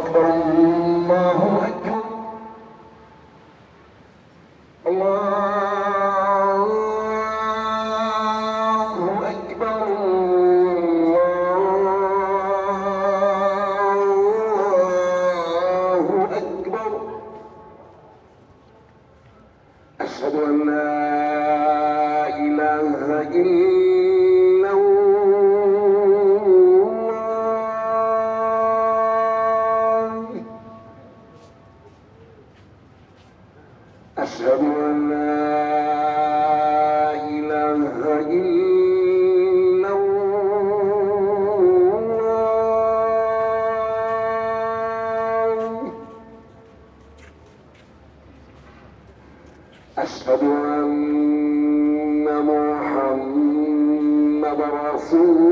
أكبر الله أكبر الله أكبر الله أكبر أشهد أن لا إله إلا الله أشهد أن لا إله إلا الله أشهد أن محمد رسول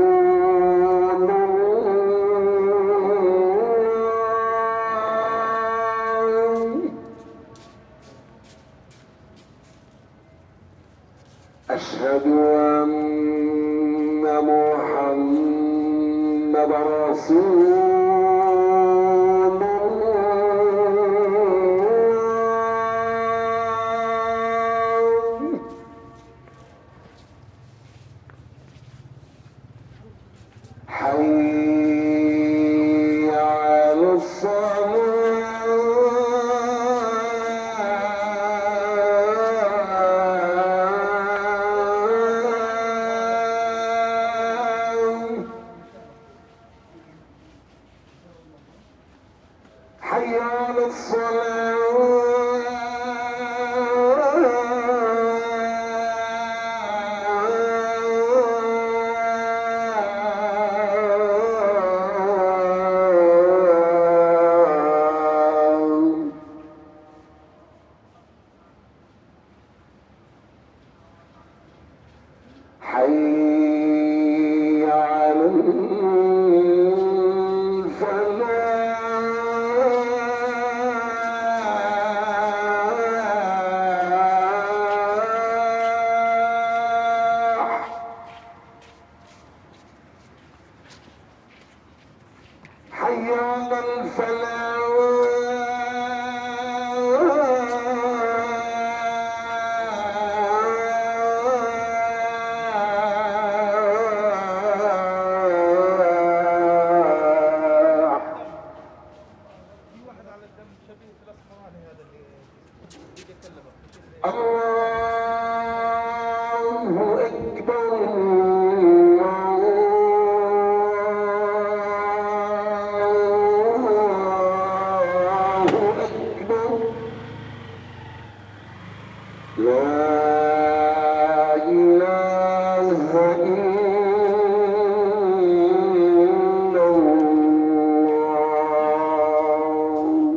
الله أشهد أن محمد رسول الله حي على الصلاة حي على الصلاة حي على الفلاح حي على الفلاح الله أكبر الله أكبر لا إله إلا الله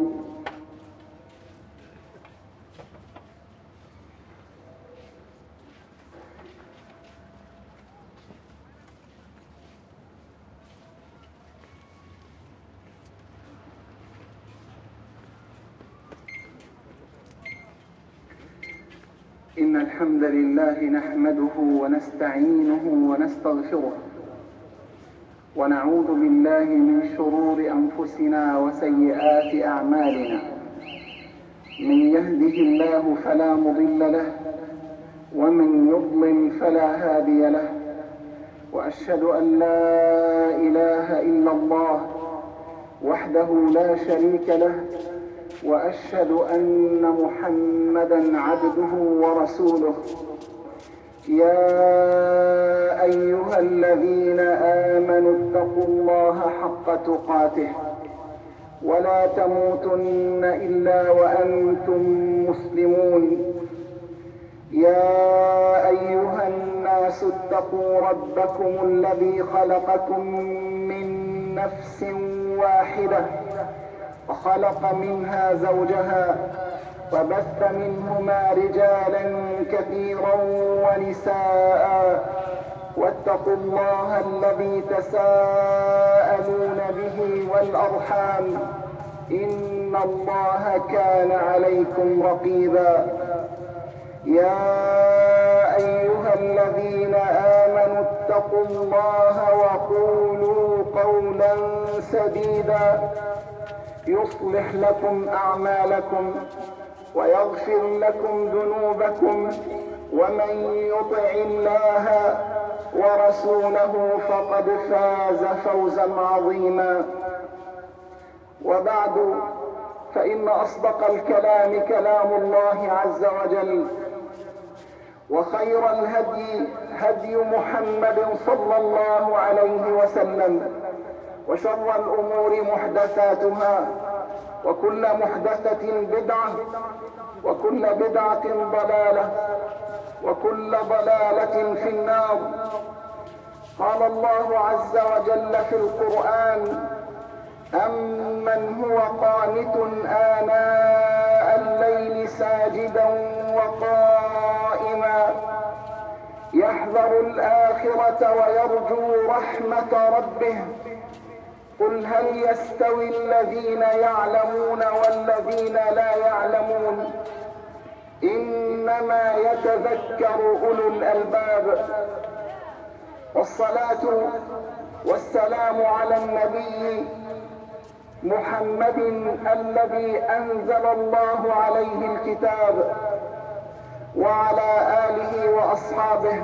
إن الحمد لله نحمده ونستعينه ونستغفره ونعوذ بالله من شرور أنفسنا وسيئات أعمالنا من يهده الله فلا مضل له ومن يضلل فلا هادي له وأشهد أن لا إله إلا الله وحده لا شريك له وأشهد أن محمدًا عبده ورسوله يا أيها الذين آمنوا اتقوا الله حق تقاته ولا تموتن إلا وأنتم مسلمون يا أيها الناس اتقوا ربكم الذي خلقكم من نفس واحدة وخلق منها زوجها وبث منهما رجالا كثيرا ونساء واتقوا الله الذي تساءلون به والأرحام إن الله كان عليكم رقيبا يا أيها الذين آمنوا اتقوا الله وقولوا قولا سديدا يصلح لكم أعمالكم ويغفر لكم ذنوبكم، ومن يطع الله ورسوله فقد فاز فوزا عظيما. وبعد، فإن أصدق الكلام كلام الله عز وجل، وخير الهدي هدي محمد صلى الله عليه وسلم، وشر الأمور محدثاتها، وكل محدثة بدعة، وكل بدعة ضلالة، وكل ضلالة في النار. قال الله عز وجل في القرآن: أمن هو قانت آناء الليل ساجدا وقائما يحذر الآخرة ويرجو رحمة ربه، قل هل يستوي الذين يعلمون والذين لا يعلمون، إنما يتذكر أولو الألباب. والصلاة والسلام على النبي محمد الذي أنزل الله عليه الكتاب، وعلى آله وأصحابه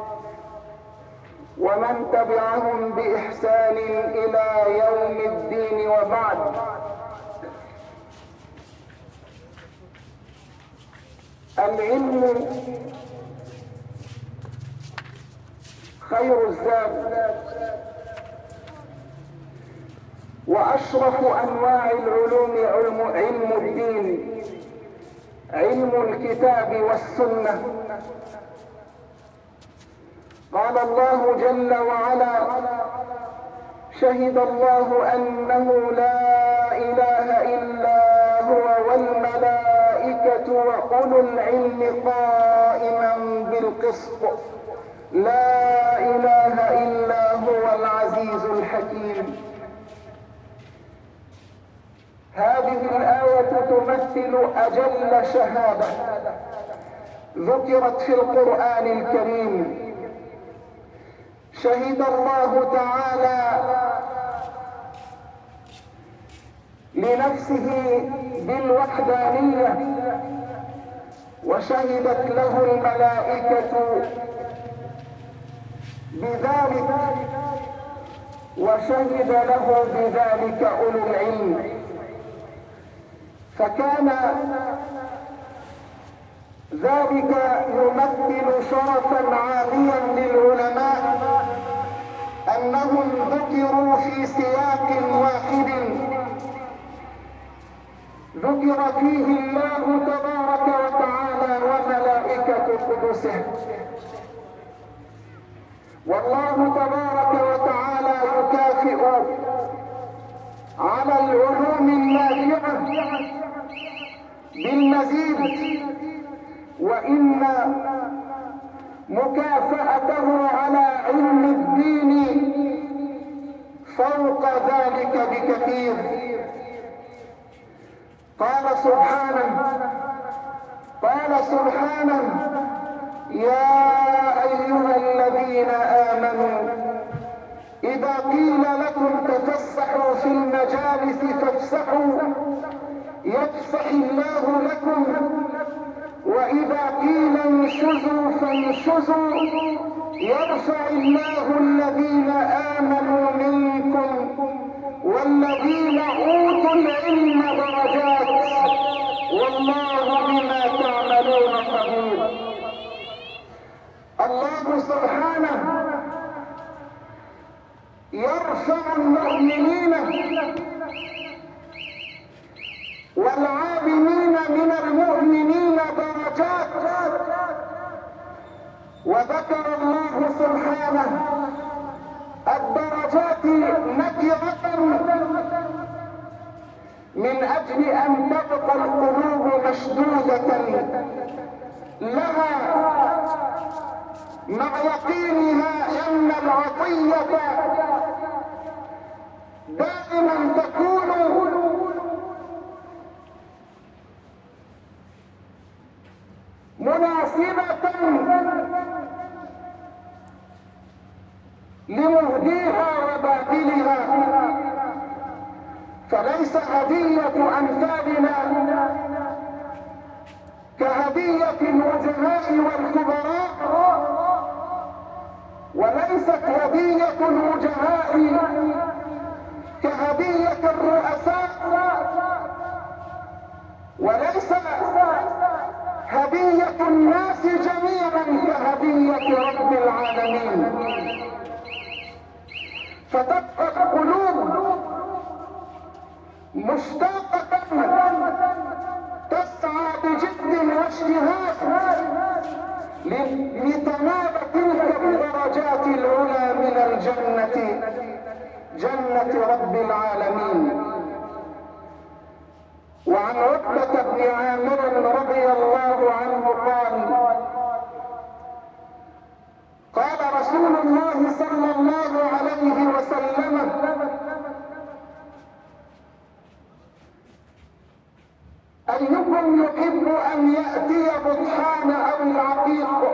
ومن تبعهم بإحسان إلى يوم الدين. وبعد، العلم خير الزاد، وأشرف أنواع العلوم علم الدين، علم الكتاب والسنة. قال الله جل وعلا: شهد الله أنه لا إله إلا هو والملائكة وأولو العلم قائما بالقسط، لا إله إلا هو العزيز الحكيم. هذه الآية تمثل أجل شهادة ذكرت في القرآن الكريم. شهد الله تعالى لنفسه بالوحدانية، وشهدت له الملائكة بذلك، وشهد له بذلك أولو العلم. فكان ذلك يمثل شرفا عاليا للعلماء أنهم ذكروا في سياق واحد ذكر فيه الله تبارك وتعالى وملائكة قدسه. والله تبارك وتعالى يكافئ على العلوم النافعة بالمزيد، وإن مكافأته على علم الدين فوق ذلك بكثير. قال سبحانه: يا أيها الذين آمنوا إذا قيل لكم تفسحوا في المجالس فافسحوا يفسح الله لكم، وإذا قيل انشزوا فانشزوا يرفع الله الذين آمنوا منكم والذين أوتوا العلم درجات، والله بما تعملون خبير. الله سبحانه يرفع المؤمنين والعالمين من المؤمنين درجات، وذكر الله سبحانه الدرجات نكرة من أجل أن تبقى القلوب مشدودة لها مع يقينها أن العطية دائما تكون مناسبة لمهديها وباطلها. فليس هدية أمثالنا كهدية الوجهاء والكبراء، وليست هدية الوجهاء كهدية الرؤساء، وليس هدية الناس جميعا كهدية رب العالمين. فتبقى القلوب مشتاقة تسعى بجد واجتهاد لتنال تلك الدرجات العلى من الجنة، جنة رب العالمين. وعن عقبة بن عامر رضي الله عنه قال رسول الله صلى الله عليه وسلم: أيكم يحب أن يأتي بطحان أو العقيق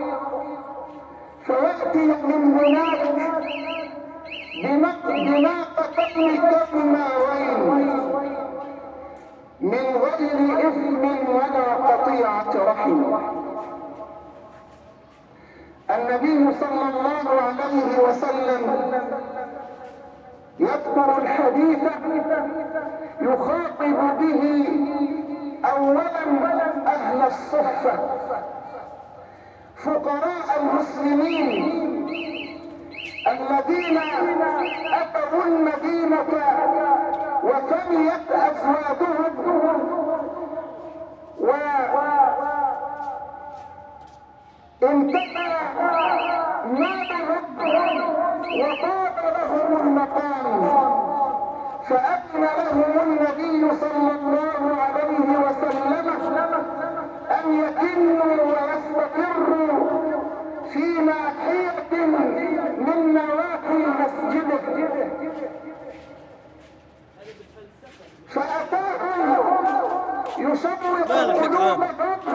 فيأتي من هناك بناقتين كالماوين من غير إثم ولا قطيعة رحم؟ النبي صلى الله عليه وسلم يذكر الحديث يخاطب به اولا اهل الصفة، فقراء المسلمين الذين اتوا المدينة وفنيت ازواجهم وانتهى مالهم وطاب لهم المقام، فأذن لهم النبي صلى الله عليه وسلم أن يكنوا ويستقروا في ناحية من نواحي مسجده، فأتاهم يشوق قلوبهم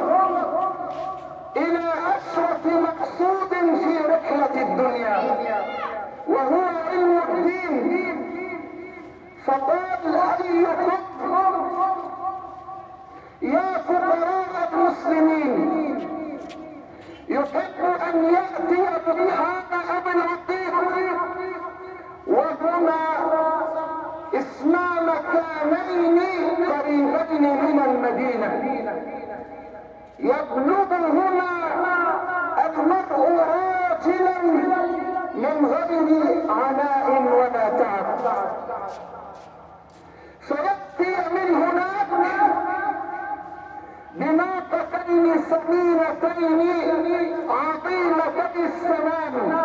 إلى أشرف مقصود في رحلة الدنيا وهو علم الدين. فقال: أيكم يا فقراء المسلمين يحب أن يأتي بطحان أبي العقيق وهما اسما مكانين قريبين من المدينة يبلغهما المرء راجلا من غير عناء ولا تعب، فيأتي من هناك بناقتين سمينتين عظيمتي السمان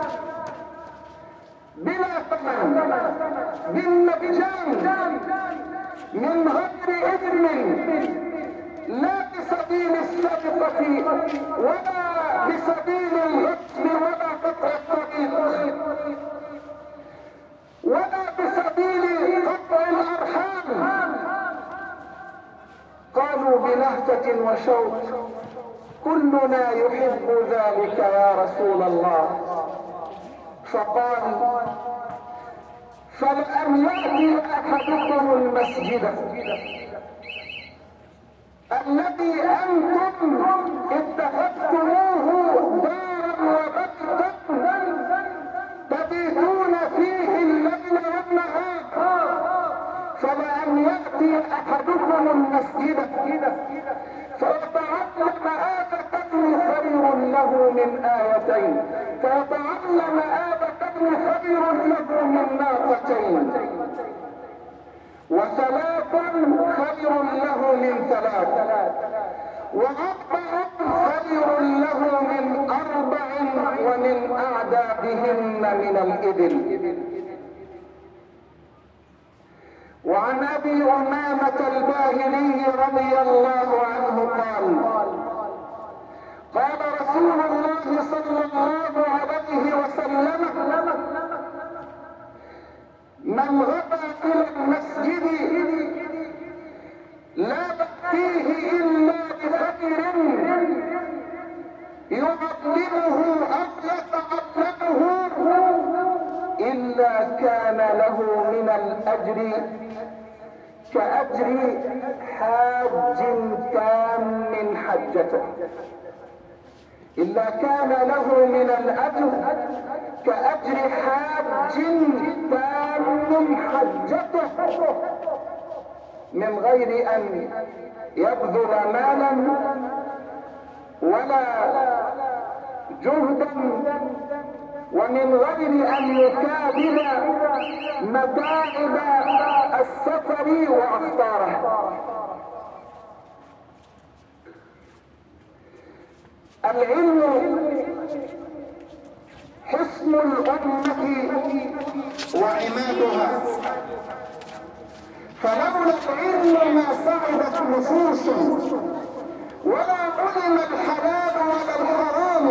بلا ثمن بالمجان من غير إثم، لا بسبيل السرقة ولا بسبيل الغصب ولا قطع الطريق ولا بسبيل قطع الأرحام. قالوا بلهفة وشوق: كلنا يحب ذلك يا رسول الله. فقال: فلأن يأتي أحدكم المسجد الذي أنتم اتخذتموه دارا وبيتا تبيتون فيه الليل والنهار، فلأن يأتي أحدكم المسجد فيتعلم آية خير له من آيتين، فيتعلم آية خير له من ناقتين، وثلاث خير له من ثلاث، وأربع خير له من أربع ومن أعدادهن من الإبل. وعن أبي أمامة الباهلي رضي الله عنه قال رسول الله صلى الله عليه وسلم: من غدا إلى المسجد لا يأتيه إلا بخير يعلمه أو يتعلمه إلا كان له من الأجر كأجر حاج تام حجته، إلا كان له من الأجر كأجر حاج تام حجته، من غير أن يبذل مالا ولا جهدا، ومن غير أن يكابد متاعب السفر وأخطاره. العلم حصن الأمة وعمادها، فلولا العلم ما سعدت نفوس ولا علم الحلال ولا الحرام.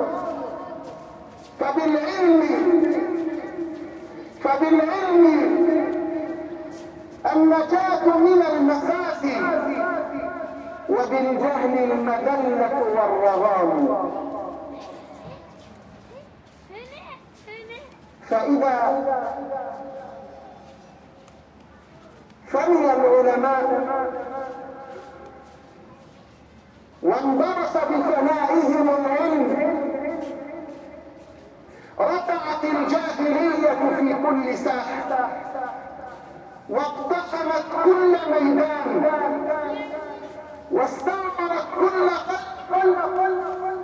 فبالعلم النجاة من المخازي، وبالجهل المذلة والرغام. فإذا فني العلماء واندرس بفنائهم العلم، رتعت الجاهلية في كل ساحة، واقتحمت كل ميدان، واستعمرت كل قلب،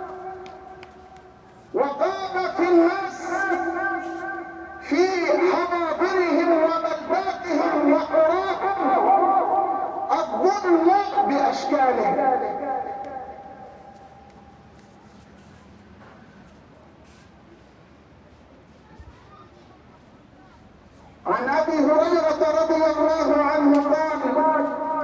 وقام في الناس في حواضرهم وبلداتهم وقراهم الظلم بأشكاله. عن أبي هريرة رضي الله عنه قال: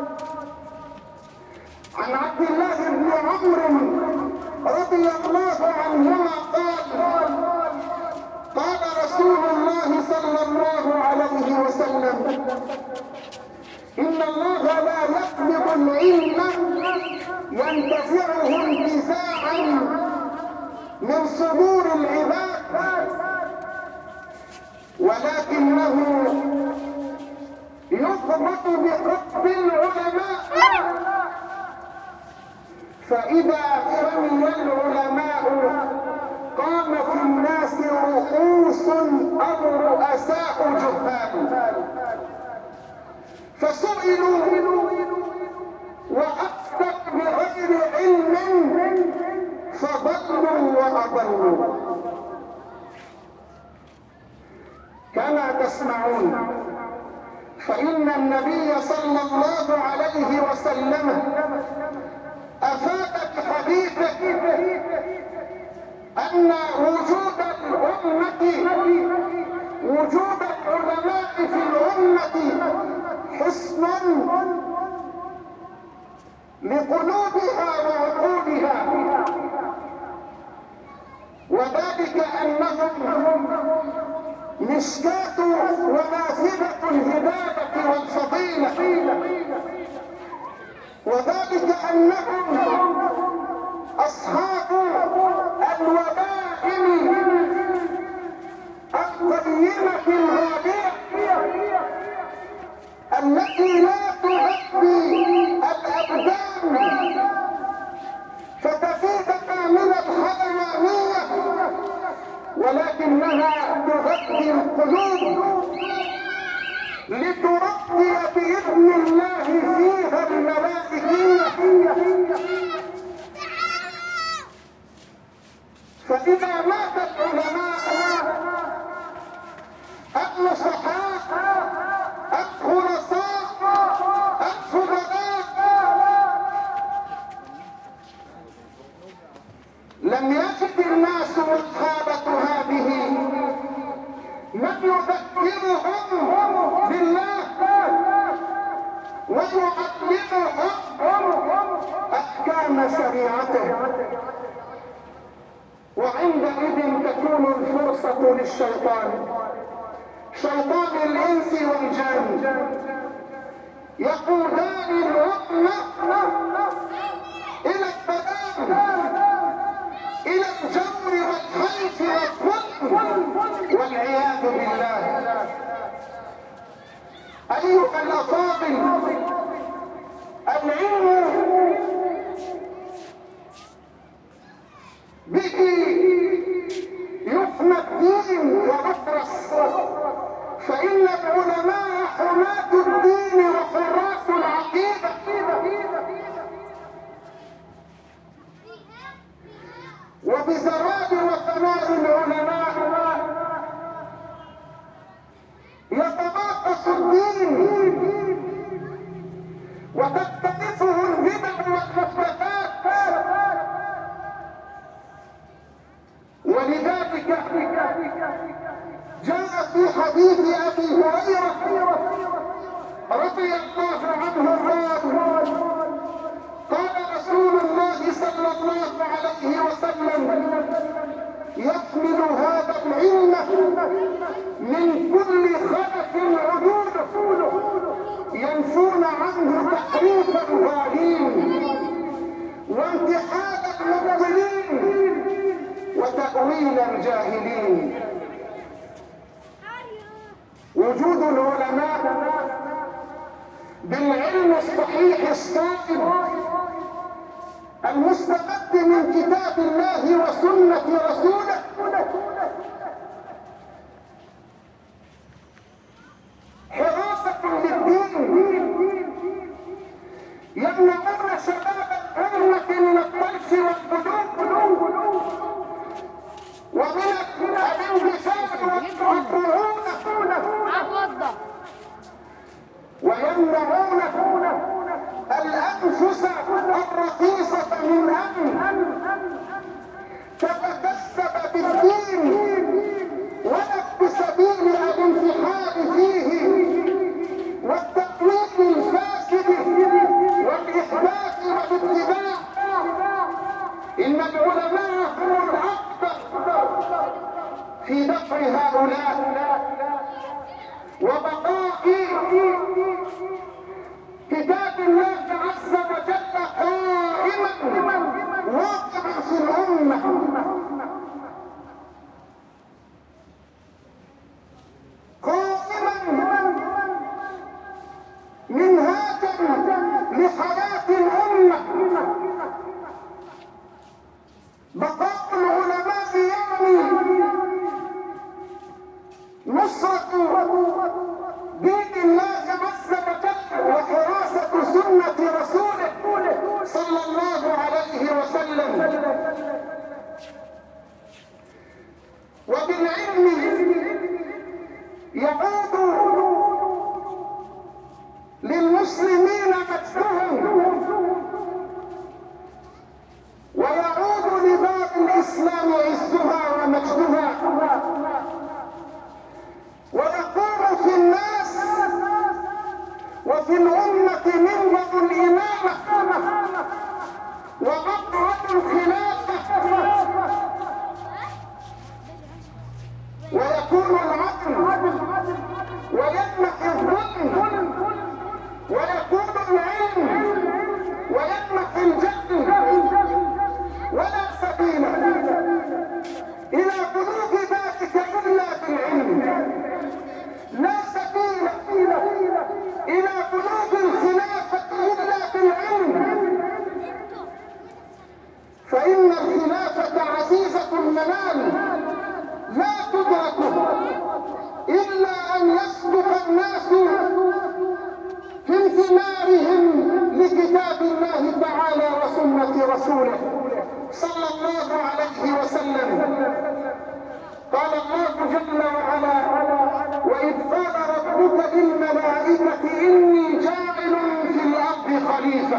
عن عبد الله بن عمرو رضي الله عنهما قال: قال رسول الله صلى الله عليه وسلم: إن الله لا يقبض العلم ينتزعه انتزاعا من صدور العباد، ولكنه يقبض بحب العلماء. فإذا فني العلماء قام في الناس رؤوس أو رؤساء جهال، فسئلوا وأفتوا بغير علم فضلوا وأضلوا. كما تسمعون، فإن النبي صلى الله عليه وسلم أفاد بحديثه أن وجود العلماء في الأمة حصن لقلوبها وعقولها، وذلك أنهم مشكاة ونافذة الهداية والفضيلة، وذلك أنهم أصحاب الودائع القيمة الغالية التي لا تغذي الأبدان فتفيدك من الحيوانية، ولكنها تغذي القلوب لتربي بإذن الله فيها الملائكية. فإذا مات العلماء النصحاء الخلصاء الفضلاء، لم يجد الناس والحالة هذه من يذكرهم بالله ويعلمهم أحكام شريعته، وعندئذ تكون الفرصة للشيطان، شيطان الإنس والجن، يقودان الأمة إلى الضلال، إلى الجور والحيف والظلم والعياذ بالله. أيها الأفاضل، العلم به يفنى الدين ويفرس، فإن العلماء حماة الدين وحراس العقيدة. وبزوال وفناء العلماء يتناقص الدين وتختلفه البدع والمحدثات. ولذلك جاء في حديث ابي هريره رضي الله عنه الراوي قال رسول الله صلى الله عليه وسلم: يحمل هذا العلم من كل خلف عدول ينفون عنه تحريف الغالين وامتحان المبطلين وتأويل الجاهلين. وجود العلماء بالعلم الصحيح الصائب المستمد من كتاب الله وسنة رسوله حراسة للدين، يمنعون شباب الأمة من الطيش والقلوب ومن الانبساط والطعونة، ويمنعون الأنفس الرخيصة من أمن تتكسب بالدين ولا بسبيل الانتحار فيه والتقليد الفاسد والإحباط والاتباع. إن العلماء هم الأقدر في دفع هؤلاء وبقاء كتاب الله عز وجل قائما واقعا في الأمة. قائما منهاجا لحياة الأمة. بقاء العلماء يعني نصرة دين الله عز وجل وحراسة سنة رسوله صلى الله عليه وسلم. وبالعلم يعود للمسلمين مجدهم ويعود لباب الإسلام عزها ومجدها، ويقوم في الناس وفي الأمة منبر الإمامة ومقعد الخلافة، ويكون العدل ويمنح الظلم ويكون العلم ويمنح الجهل، ولا سبيل إلى بلوغ ذلك إلا بالعلم، لا سبيل إلى بلوغ الخلافة إلا بالعلم، فإن الخلافة عزيزة المنال لا تدرك إلا أن يسبق الناس في انثمارهم لكتاب الله تعالى وسنة رسوله صلى الله عليه وسلم. قال الله جل وعلا: وإذ قال ربك للملائكة إني جاعل في الأرض خليفة،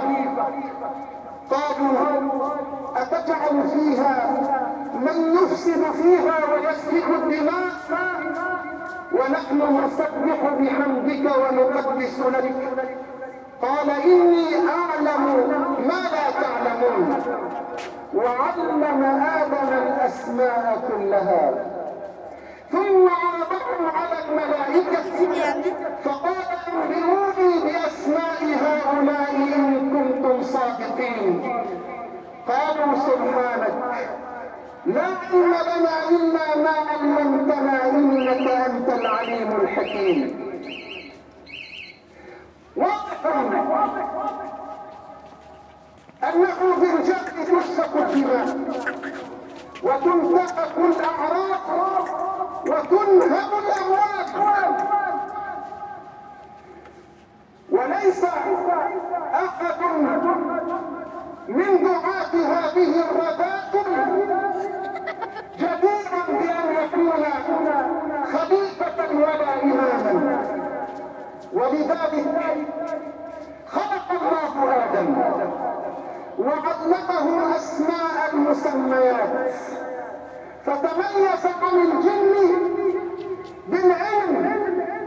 قالوا أتجعل فيها من يفسد فيها ويسفك الدماء ونحن نسبح بحمدك ونقدس لك، قال إني أعلم ما لا تعلمون، وعلم آدم الأسماء كلها، ثم عرضهم على الملائكة فقال أنبئوني بأسماء هؤلاء إن كنتم صادقين. قالوا سبحانك لا علم لنا إلا ما علمتنا إنك أنت العليم الحكيم. أنه بالجد تسفك الدماء وتنتهك الأعراض وتنهب الأموال، وليس أحد من دعاة هذه الرذاذل جديرا بأن يكون خليفة ولا إماما. ولذلك خلق الله آدم وعلمه أسماء المسميات، فتميز عن الجن بالعلم،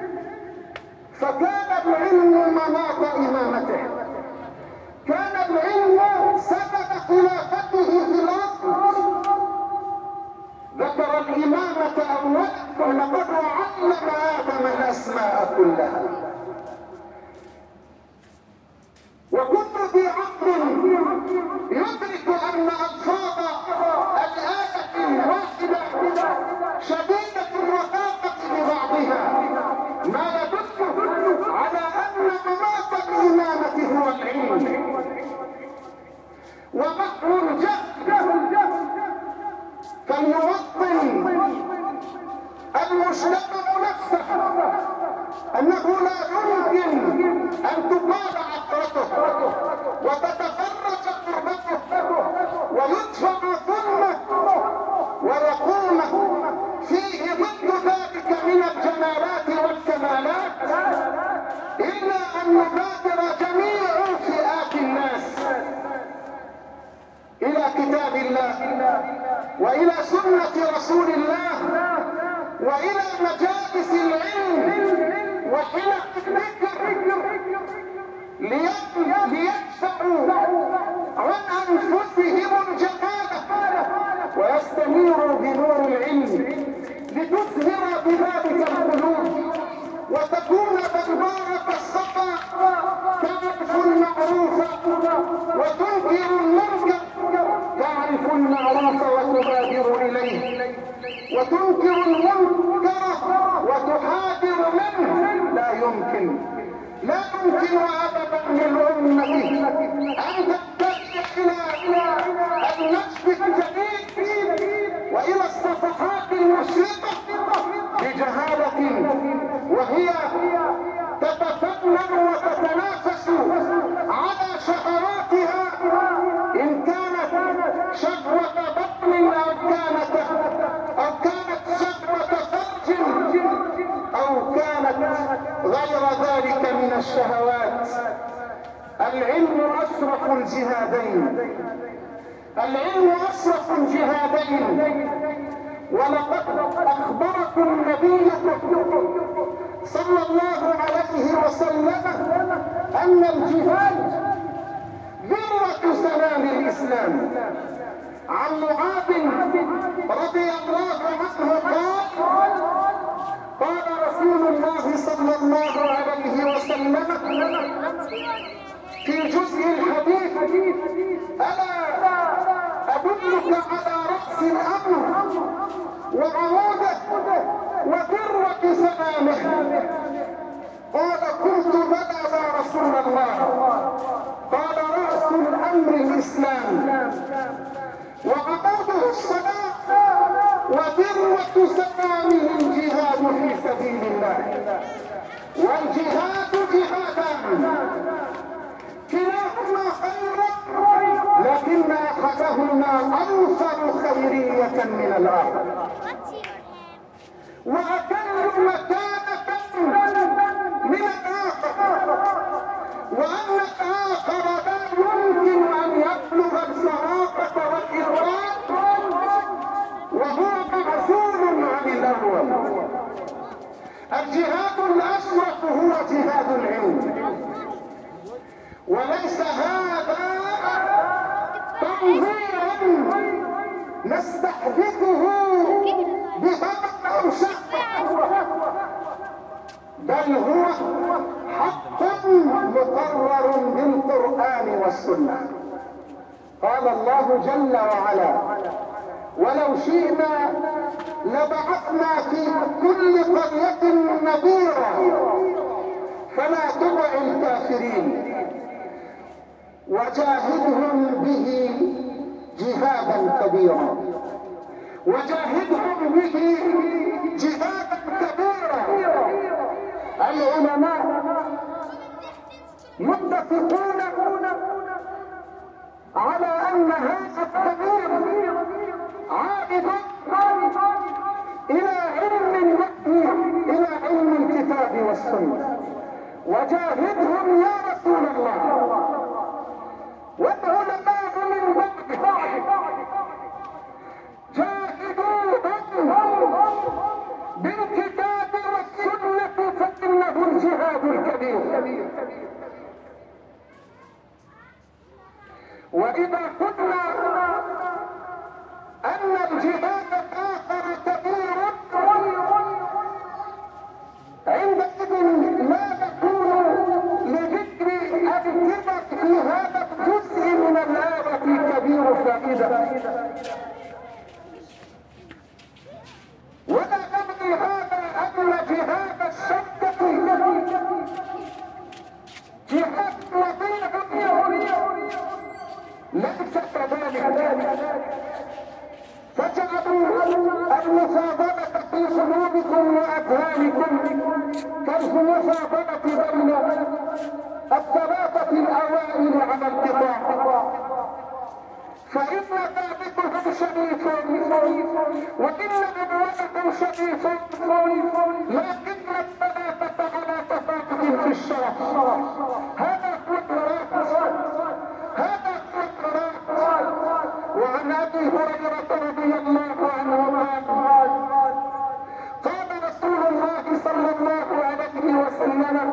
فكان العلم مناط إمامته، كان العلم سبب خلافته في الأرض. ذكر الإمامة أولا ثم قد علم آدم الأسماء كلها. وكل ذي عقل يدرك أن ألفاظ الآية الواحدة شديدة الرقاقة لبعضها، ما يدل على أن مناط الإمامة هو العلم. ومحو الجهل فليوطن المجتمع نفسه أنه لا يمكن أن تقال عثرته وتتفرج قربته ويدفع ظلمه ويقوم فيه ضد ذلك من الجمالات والكمالات، إلا أن يبادر جميع فئات الناس إلى كتاب الله وإلى سنة رسول الله وإلى مجالس العلم وحلق الذكر ليدفعوا عن أنفسهم الجهالة ويستنيروا بنور العلم لتزهر بذلك القلوب وتكون بلبارة الصفا تعرف المعروف وتنكر المنكر، تعرف المعروف وتبادر إليه، وتنكر المنكر وتحاذر منه. لا يمكن أبدا للأمة أن تتجه إلى النشف الجديد وإلى الصفحات المشرقة بجهالة، وهي تتفنن وتتنافس على شهواتها، إن كانت شهوة بطن أو كانت شهوة فرج أو كانت غير ذلك من الشهوات. العلم أشرف الجهادين، العلم أشرف الجهادين. ولقد أخبركم النبي صلى الله عليه وسلم أن الجهاد ذروة سلام الإسلام. عن معاذ رضي الله عنه قال رسول الله صلى الله عليه وسلم في جزء الحديث: ألا أدلك على رأس الأمر وعموده وذروة سلامه؟ قال: قلت بلى يا رسول الله. قال: رأس الأمر الإسلام وعموده الصلاة وذروة سلامه الجهاد في سبيل الله. والجهاد جهادان كلاهما خير، لكن أحدهما أوفر خيرية من الآخر وأكل مكانة من الآخر، وأن الآخر لا يمكن أن يبلغ الصراحة والإرادة وهو معزول عن الأول. الجهاد الأشرف هو جهاد العلم، وليس هذا تنظيرا نستحدثه بهدف أو شهوة، بل هو حق مقرر بالقرآن والسنة. قال الله جل وعلا: ولو شئنا لبعثنا في كل قرية نذيرا فلا تطع الكافرين الكافرين وجاهدهم به جهادا كبيرا، وجاهدهم به جهادا كبيرا. العلماء متفقون على ان هذا الضمير عائد الى علم الوحي، الى علم الكتاب والسنه. وجاهدهم يا رسول الله، والعلماء من بعد جاهدوهم بالكتاب والسنه فانه الجهاد الكبير. واذا قلنا ان الجهاد الاخر كبير عندئذ لا نكون لذكر الكبر في هذا الجزء من الآية كبير فائدة، ولا نبغي هذا أن جهاد الشدة جهاد وضيع، ليس كذلك. فجعلوا المفاضلة في قلوبكم وأذهانكم كالمفاضلة بين الثلاثة الأوائل على القطاع، فإن ثابتهم شريف وإن أولهم شريف، لكن الثلاثة على تفاوت في الشرف. هذا هو القرآن، هذا هو القرآن. وعن أبي هريرة رضي الله عنه قال رسول الله صلى الله عليه وسلم: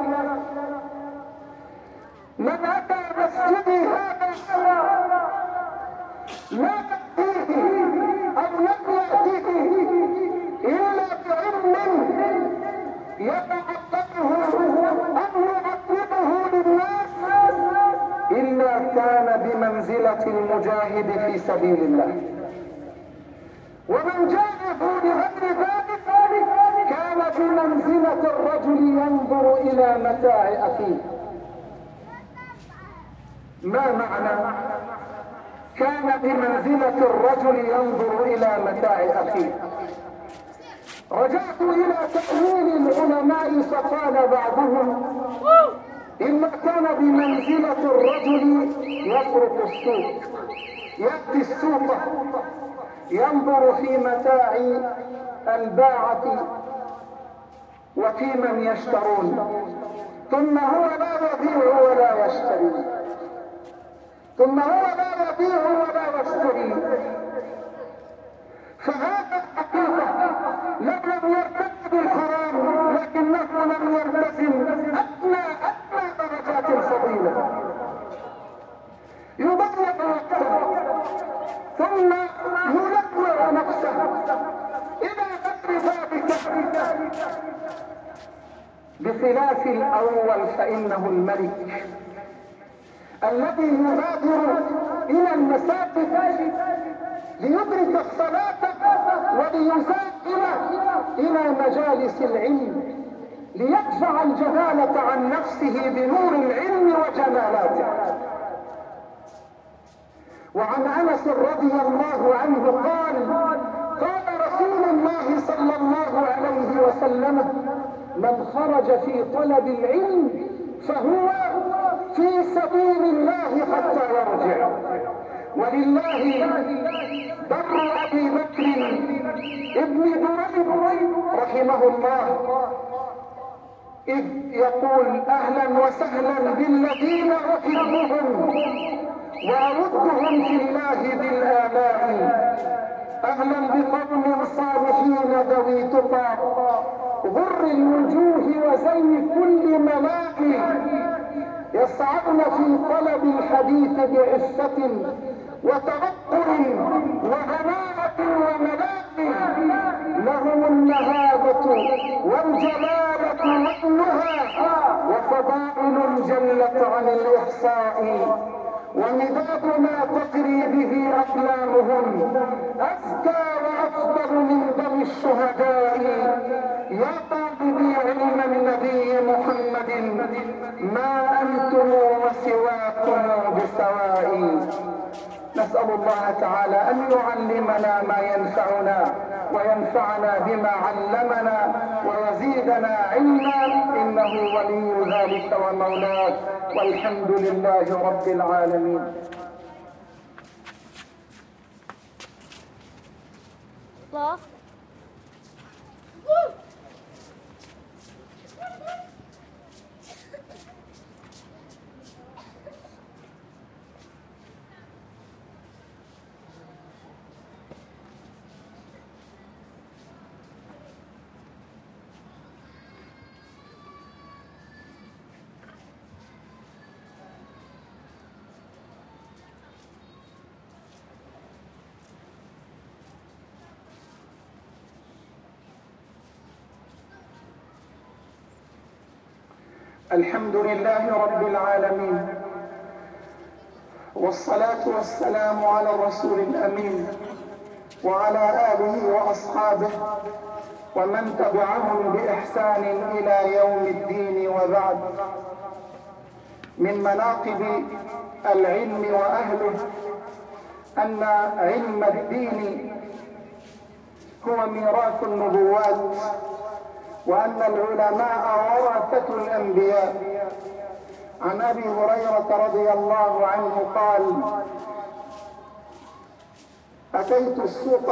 من أتى مسجدي هذا لا يأتيه أو لم يأتيه إلا بعلم يتعلمه أو يعلمه للناس إلا كان بمنزلة المجاهد في سبيل الله. ومن جاهد لغير ذلك كان بمنزلة الرجل ينظر إلى متاع أخيه. ما معنى كان بمنزلة الرجل ينظر إلى متاع أخيه؟ رجعت إلى تأويل العلماء فقال بعضهم إما كان بمنزلة الرجل يطرق السوق، يأتي السوق ينظر في متاع الباعة وفي من يشترون، ثم هو لا يبيع ولا يشتري، ثم هو لا يبيع ولا يشتري. فهذا الحقيقة لم يرتكب الحرام، لكنه لم يلتزم أدنى درجات الفضيلة، يضيع وقته ثم يلوع نفسه إلى غير ذلك. بخلاف الأول فإنه الملك الذي يبادر إلى المساجد ليدرك الصلاة وليزاحم إلى مجالس العلم، ليدفع الجهالة عن نفسه بنور العلم وجمالاته. وعن أنس رضي الله عنه قال رسول الله صلى الله عليه وسلم: من خرج في طلب العلم فهو في سبيل الله حتى يرجع. ولله بر أبي بكر ابن دريد رحمه الله إذ يقول: أهلا وسهلا بالذين أحبهم وأودهم في الله بالآلاء، أهلا بقوم صالحين ذوي تقى غر الوجوه وزي كل ملاء، يسعون في طلب الحديث بعفة وتوقر وهناءة وملاء، لهم النهابة والجلالة والنهى وفضائل جلت عن الإحصاء، ومداد ما تجري به أقلامهم أزكى وأفضل من دم الشهداء. يا طالبي علم النبي محمد ما أنتم وسواكم بسواء. نسأل الله تعالى أن يعلمنا ما ينفعنا وينفعنا بما علمنا ويزيدنا علما، إنه ولي ذلك ومولاه، والحمد لله رب العالمين. الله. الحمد لله رب العالمين، والصلاة والسلام على الرسول الأمين وعلى آله وأصحابه ومن تبعهم بإحسان إلى يوم الدين. وبعد، من مناقب العلم وأهله أن علم الدين هو ميراث النبوات، وأن العلماء ورثة الأنبياء. عن أبي هريرة رضي الله عنه قال: أتيت السوق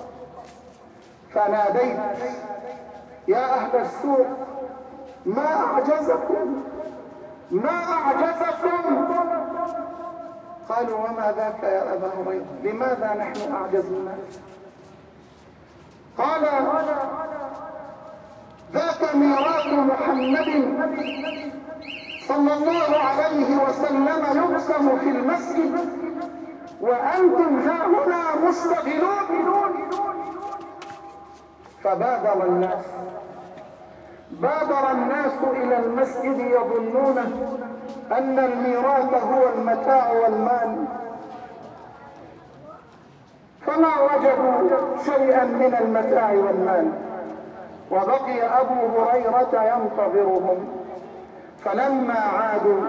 فناديت: يا أهل السوق، ما أعجزكم ما أعجزكم؟ قالوا: وما ذاك يا أبا هريرة؟ لماذا نحن أعجز الناس؟ قال: ذاك ميراث محمد صلى الله عليه وسلم يقسم في المسجد وأنتم هاهنا مشتغلون. فبادر الناس إلى المسجد يظنون أن الميراث هو المتاع والمال، فما وجدوا شيئا من المتاع والمال، وبقي أبو هريرة ينتظرهم. فلما عادوا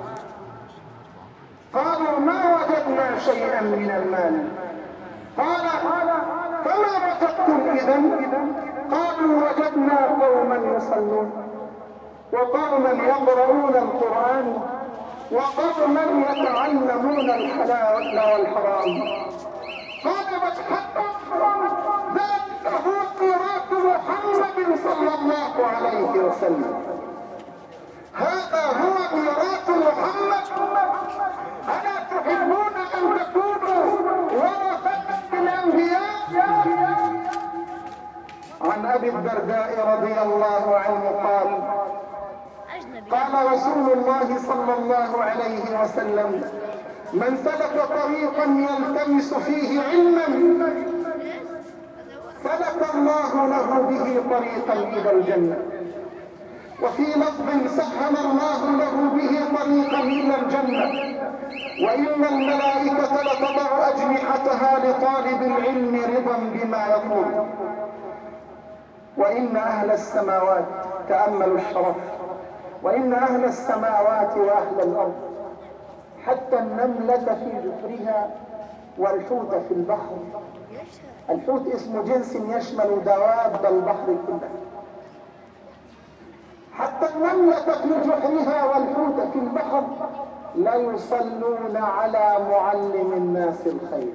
قالوا: ما وجدنا شيئا من المال. قال: فما وجدتم إذن؟ قالوا: وجدنا قوما يصلون، وقوما يقرؤون القرآن، وقوما يتعلمون الحلال والحرام. قال: واتحققوا ذلك هو ميراث محمد صلى الله عليه وسلم. هذا هو ميراث محمد. ألا تحبون أن تكونوا ورثة الأنبياء؟ عن أبي الدرداء رضي الله عنه قال: قال رسول الله صلى الله عليه وسلم: من سلك طريقا يلتمس فيه علما سلك الله له به طريقا إلى الجنة. وفي لفظ: سهل الله له به طريقا إلى الجنة. وإن الملائكة لتضع أجنحتها لطالب العلم رضا بما يقول. وإن أهل السماوات، تأملوا الشرف، وإن أهل السماوات وأهل الأرض، حتى النملة في جحرها والحوت في البحر. الحوت اسم جنس يشمل دواب البحر كله. حتى النملة في جحرها والحوت في البحر لا يصلون على معلم الناس الخير.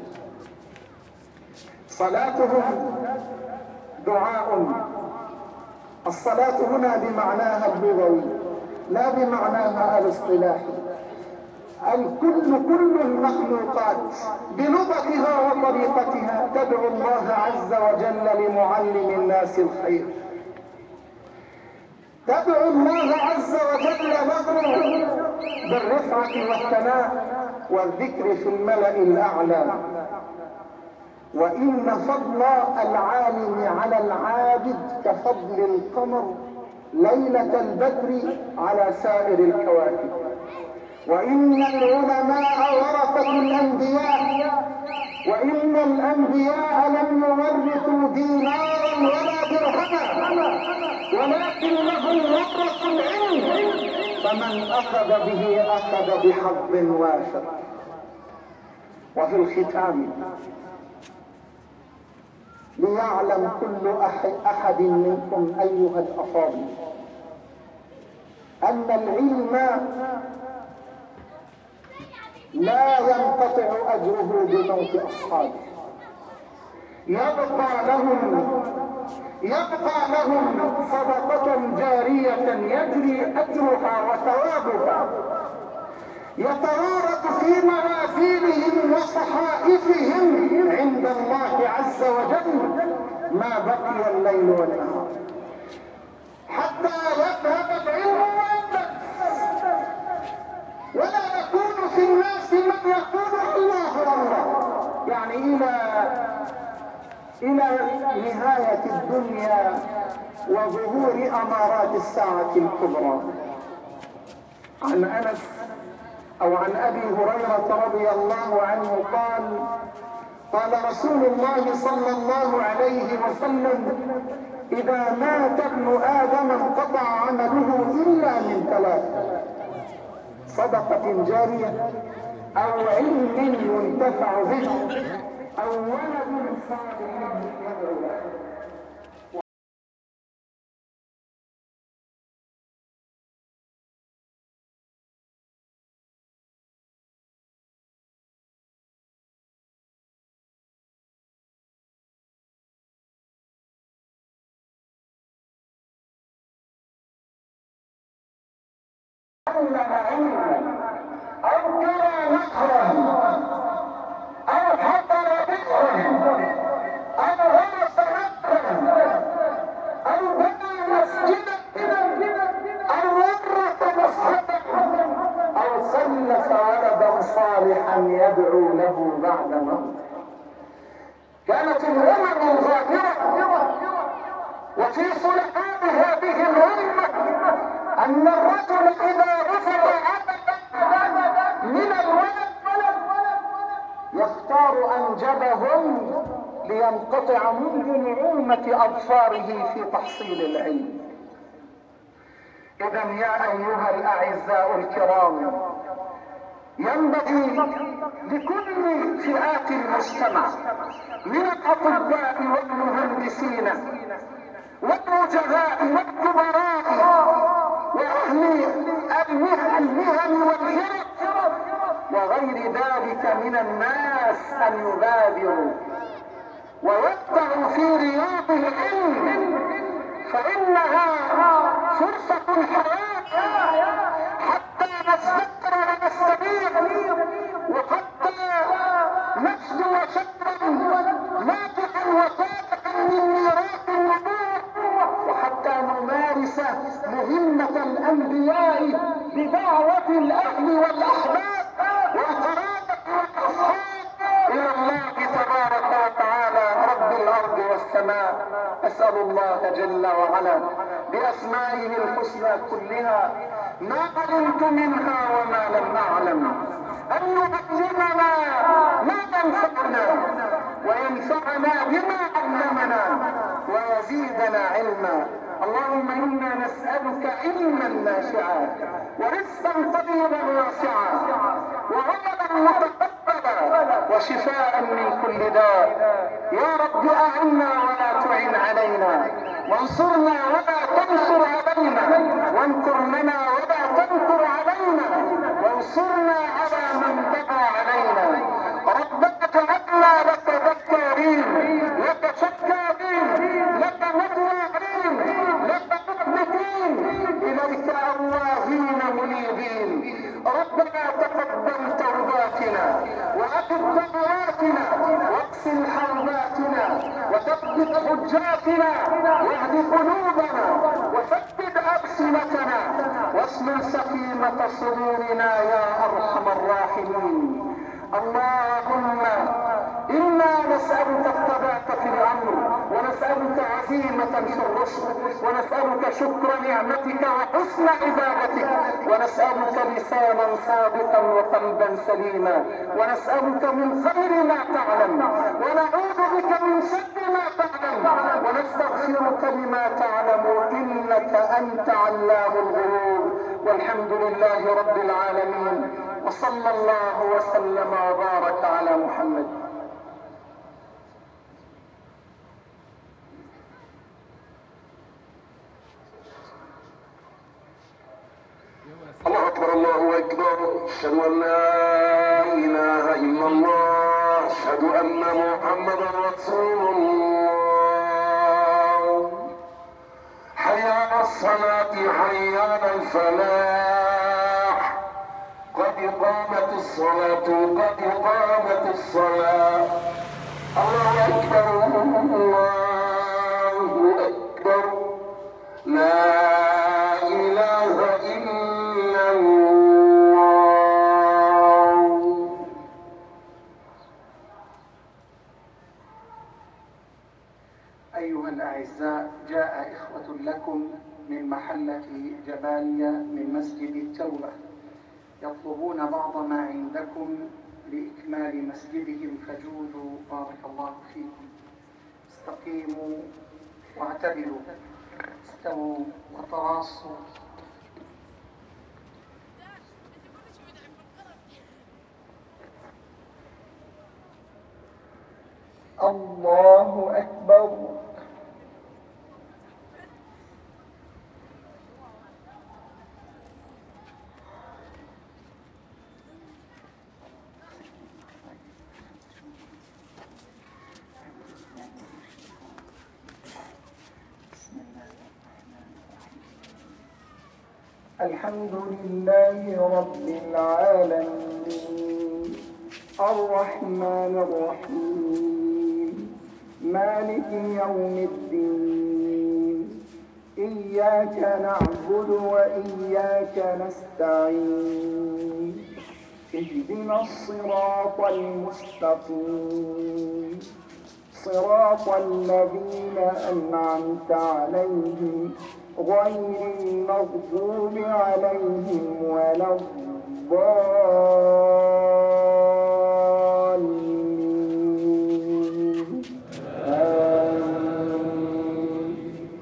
صلاتهم دعاء. الصلاة هنا بمعناها اللغوي لا بمعناها الاصطلاحي. كل المخلوقات بلغتها وطريقتها تدعو الله عز وجل لمعلم الناس الخير، تدعو الله عز وجل له بالرفعة والثناء والذكر في الملأ الأعلى. وإن فضل العالم على العابد كفضل القمر ليلة البدر على سائر الكواكب. وإن العلماء ورثة الأنبياء وإن الأنبياء لم يورثوا دينارا ولا درهما، ولكن لهم ورث العلم، فمن أخذ به أخذ بحظ وافر. وفي الختام ليعلم كل أحد منكم أيها الأفاضل أن العلم لا ينقطع أجره بموت أصحابه، يبقى لهم صدقة جارية يجري أجرها وثوابها يتوارد في موازينهم وصحائفهم عند الله عز وجل ما بقي الليل والنهار، حتى يذهب العلم وينبت، ولا يكون في الناس من يقول الله الله، يعني إلى نهاية الدنيا وظهور أمارات الساعة الكبرى. عن أنس أو عن أبي هريرة رضي الله عنه قال رسول الله صلى الله عليه وسلم: إذا مات ابن آدم انقطع عمله إلا من ثلاث: صدقة جارية، أو علم ينتفع به، أو ولد صالح يدعو له. أو كان نحرا، أو حفر بئرا، أو غرس نخلا، أو بنى مسجدا، أو ورث مصحفا، أو خلف ولدا صالحا يدعو له بعد موته. كانت الأمم الظاهرة وفي صلحاء هذه الأمة أن الرجل إذا رفض عبدا من الولد يختار أنجبهم لينقطع منذ نعومة أظفاره في تحصيل العلم. إذا يا أيها الأعزاء الكرام، ينبغي لكل فئات المجتمع من الأطباء والمهندسين والوجهاء والكبراء وأهل المهن والحرف وغير ذلك من الناس أن يبادروا ويبدعوا في رياض العلم، فإنها فرصة الحياة حتى نستقر ونستبيع، وحتى نشدو شكرا ناجحا وصادقا من ميراث النبوة، وحتى نمارس مهمة الأنبياء بدعوة الأهل والأحباب والقرابة والأصحاب إلى الله تبارك وتعالى رب الأرض والسماء. أسأل الله جل وعلا بأسمائه الحسنى كلها ما علمت منها وما لم أعلم أن يعلمنا ما ينفعنا وينفعنا بما علمنا ويزيدنا علما. اللهم إنا نسألك علما نافعا ورزقا طيبا واسعا وعملا متقبلا وشفاء من كل داء. يا رب أعنا ولا تعن علينا، وانصرنا ولا تنصر علينا، وانكر لنا ولا تنكر علينا، وانصرنا على من بغى علينا. ربنا اجعلنا لك ذكارين، لك شكارين، لك مطوعين، لك مخبتين، إليك أواهين منيبين. ربنا تقبل توباتنا وأجب دعواتنا واغسل حوباتنا وثبت حجاتنا واهد قلوبنا وثبت ألسنتنا واسلل سقيمة صدورنا يا أرحم الراحمين. اللهم إنا نسألك الثبات في الأمر، ونسألك عزيمة في الرشد، ونسألك شكر نعمتك وحسن عبادتك، ونسألك لسانا صادقا وقلبا سليما، ونسألك من خير ما تعلم، ونعوذ بك من شر ما تعلم، ونستغفرك لما تعلم، إنك أنت علام الغيوب. والحمد لله رب العالمين، وصلى الله وسلم وبارك على محمد. الله أكبر الله أكبر، أشهد أن لا إله إلا الله، أشهد أن محمدا رسول الله. حي على الصلاة، حي على الفلاح، قد قامت الصلاة، قد قامت الصلاة. الله أكبر الله أكبر، لا إله إلا الله. أيها الأعزاء، جاء إخوة لكم من محلة جباليا من مسجد التوبة يطلبون بعض ما عندكم لإكمال مسجدهم، فجودوا بارك الله فيكم. استقيموا واعتدلوا، استووا وتراصوا. الله أكبر. الحمد لله رب العالمين، الرحمن الرحيم، مالك يوم الدين، إياك نعبد وإياك نستعين، اهدنا الصراط المستقيم، صراط الذين أنعمت عليهم غير المغضوب عليهم ولا الضالين. آمين.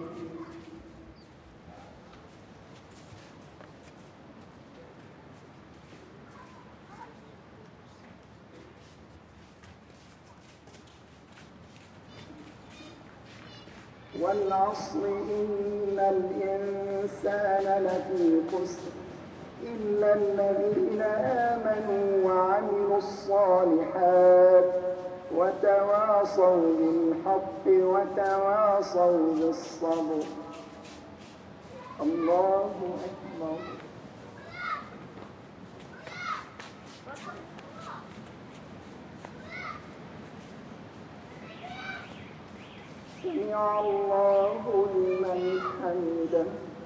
والعصر إن الإنسان لفي خسر إلا الذين آمنوا وعملوا الصالحات وتواصوا بالحق وتواصوا بالصبر. الله أكبر. سمع الله لمن حمده.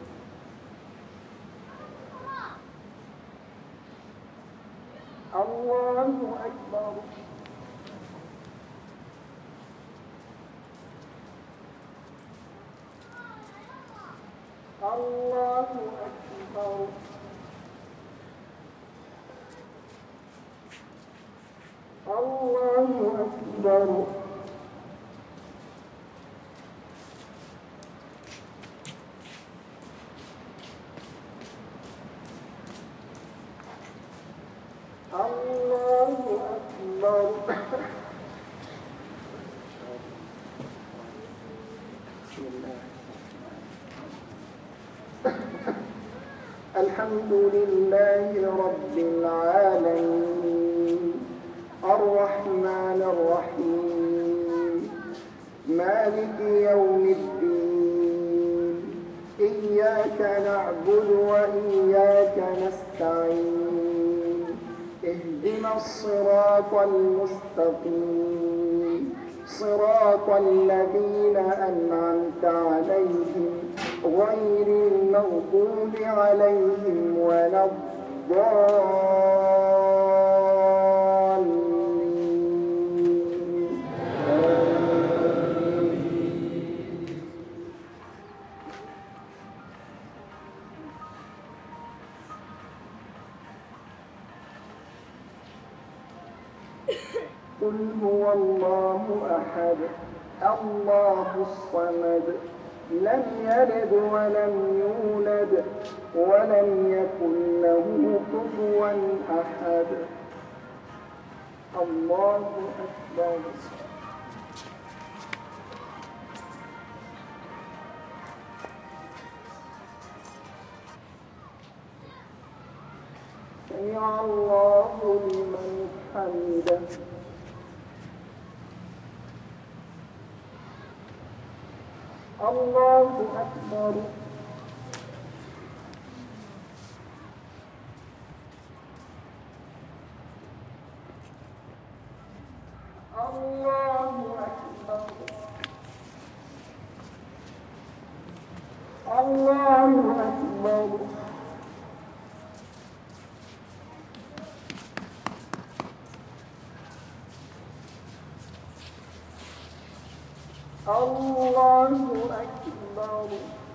الله أكبر. الله أكبر. الله أكبر. الله أكبر. بسم الله. الحمد لله رب العالمين، الرحمن الرحيم، مالك يوم الدين، إياك نعبد وإياك نستعين، اهدنا الصراط المستقيم، صراط الذين أنعمت عليهم غير المغضوب عليهم ولا الضالين. قل هو الله أحد الله الصمد لم يلد ولم يولد ولم يكن له كفوا أحد. الله أكبر. سمع الله لمن حمده. الله أكبر. الله أكبر. الله أكبر. الله أكبر.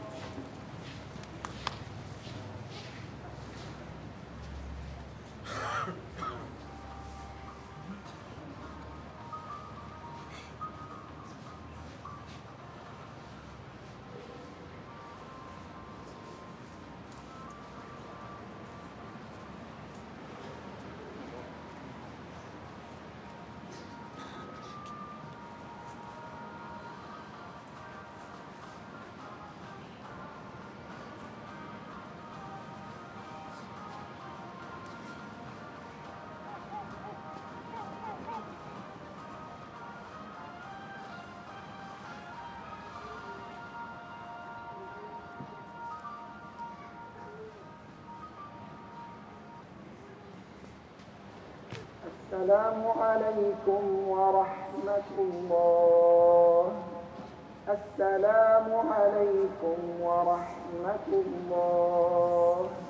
السلام عليكم ورحمة الله. السلام عليكم ورحمة الله.